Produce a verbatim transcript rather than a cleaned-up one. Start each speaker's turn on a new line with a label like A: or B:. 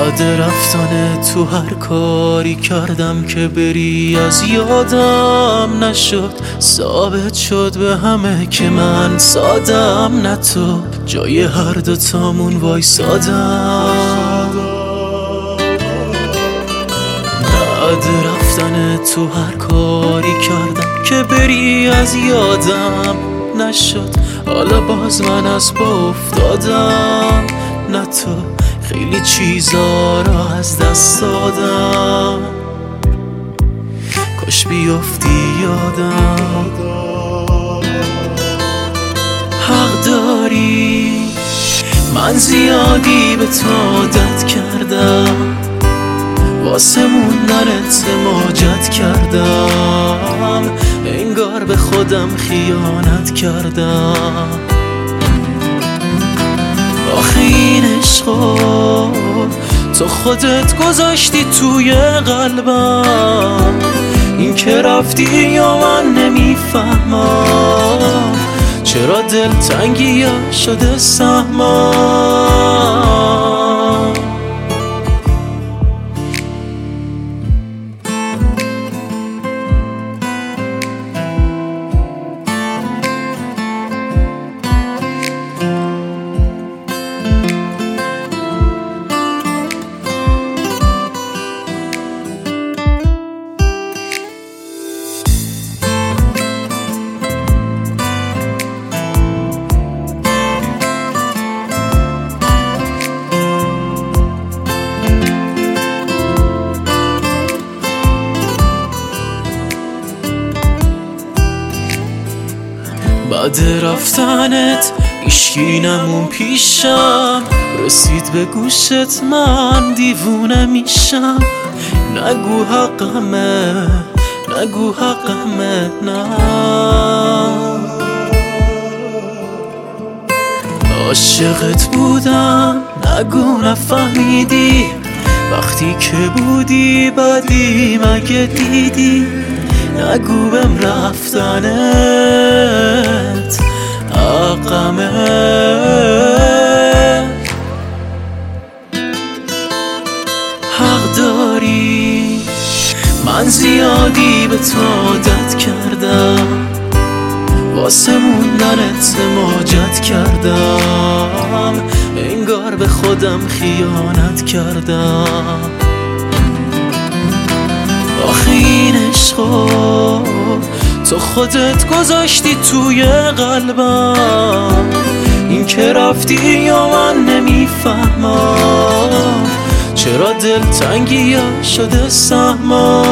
A: بعد رفتن تو هر کاری کردم که بری از یادم نشد. ثابت شد به همه که من سادم، نه تو جای هر دوتامون وایسادم. بعد رفتن تو هر کاری کردم که بری از یادم نشد. حالا باز من از پا افتادم، نه تو خیلی چیزا رو از دست دادم. کاش بیفتی یادم. حق داری من زیادی به تو عادت کردم، واسه موندنت ماجت کردم. انگار به خودم خیانت کردم. آخه این عشقو تو خودت گذاشتی توی قلبم. این که رفتی یا من نمیفهمم، چرا دلتنگی ها شده سهمم. بعد رفتنت هیچکی نمون پیشم، رسید به گوشت من دیوونه میشم. نگو حقمه نگو حقمه نه، عاشقت بودم نگو نفهمیدی. وقتی که بودی بعدی مگه دیدی؟ نگو بهم رفتنت حقمه. حق داری من زیادی به تو عادت کردم، واسه موندنت ماجت کردم. انگار به خودم خیانت کردم. آخه این عشقو تو خودت گذاشتی توی قلبم. این که رفتی یا من نمیفهمم، چرا دلتنگی ها شده سهمم.